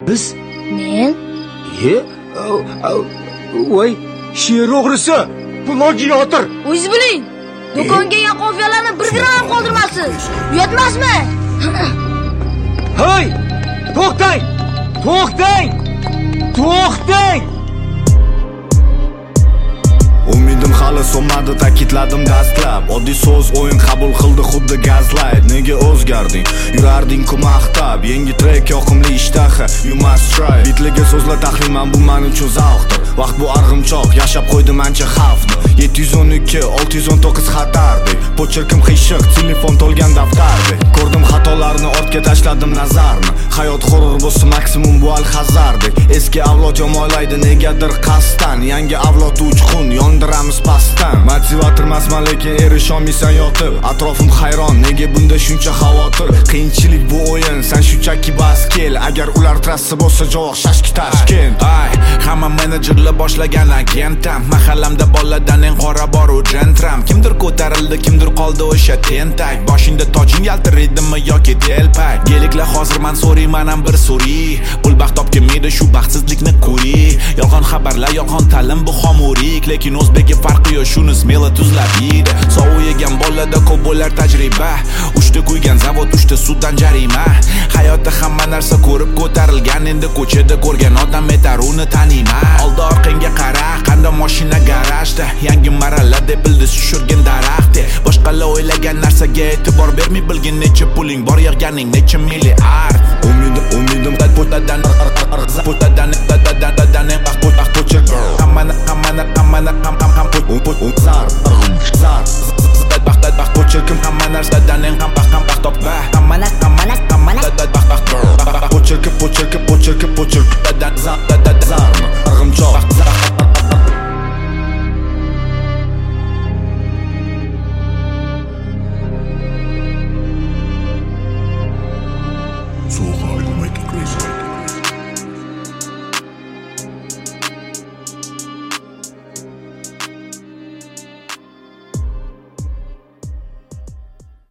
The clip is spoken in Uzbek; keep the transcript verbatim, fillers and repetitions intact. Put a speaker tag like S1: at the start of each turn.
S1: Biz?
S2: Men?
S1: Ye? Voy, sher o'g'risi. Pullarga yotir.
S2: O'zingiz biling. Do'konga kelgan qofiyalarni bir gram qoldirmasiz. Uyatmasmi?
S1: Hey! To'xtang! To'xtang! To'xtang!
S3: Umidim hali so'nmadi, ta'kidladim dastlab. Oddiy so'z o'yin qabul qildi xuddi gazlight. Nega o'zgarding? Yurarding-ku maqtab. Yangi trek yoqimli ishtaha. You must try. Bitliga so'zla taxliman, bu men uchun zavqdir. Vaqt bu arg'imchoq, yashab qo'ydim ancha xavfni. yetti yuz o'n ikki, olti yuz o'n to'qqiz xatardek. Pochirkim qiyshiq, telefon to'lgan daftardek. Ko'rdim xatolarni, ortga tashladim nazarni. Hayot horror bo'lsa maksimum bu al-hazardek. Eski avlod yomonlaydi negadir qasddan. Yangi avlod uchqun, yondiramiz pastdan. Motivator emasman, lekin erisholmaysan yotib. Atrofim hayron, nega bunda shuncha xavotir? Qiyinchilik bu o'yin, sen shunchaki bas kel. Agar ular trassa bo'lsa, javob shashki Toshkent.
S4: Ay, hamma menejerlar boshlagan agentam. Mahallamda boladan eng qora boru jentram. Kimdir ko'tarildi, kimdir qoldi o'sha tentak. Boshingda tojing yaltiraydimi yoki telpak? Geliklar hozir man so'rayman ham bir so'ri. Pul baxt topganmaydi shu baxtsizlikni ko'ri. Yolg'on xabarlar, yolg'on ta'lim bu xomurik, lekin o'zbekga farqi yo'q, shuni smela tuzlab yeydi. Sovuq yegan bolada ko'p bo'lar tajriba. Uchta qo'ygan zavod, uchta suddan jarima. Hayotda hamma narsa ko'rib ko'tarilgan, endi ko'chada ko'rgan odam yetar uni taniyman. Oldi orqangga qara, qanday mashina garajda. Yangi marala deb bildi tushirgan daraxtda. Boshqalar o'ylagan narsaga e'tibor bermay, bilgin necha puling bor, yig'ganing necha milliard.
S3: Umidim, umidim
S4: potadan arg'za, potadan potadan potadan bax bax pochir. Hammani hammani hammani ham ham ham
S3: zar, zar,
S4: bax bax pochirkim hamma narsadan eng ham bax ham bax topba.
S2: Hammani hammani hammani
S4: bax bax bax
S3: pochirkim pochirkim pochirkim pochirkim
S4: dadan zar
S3: zar, arg'imchoq.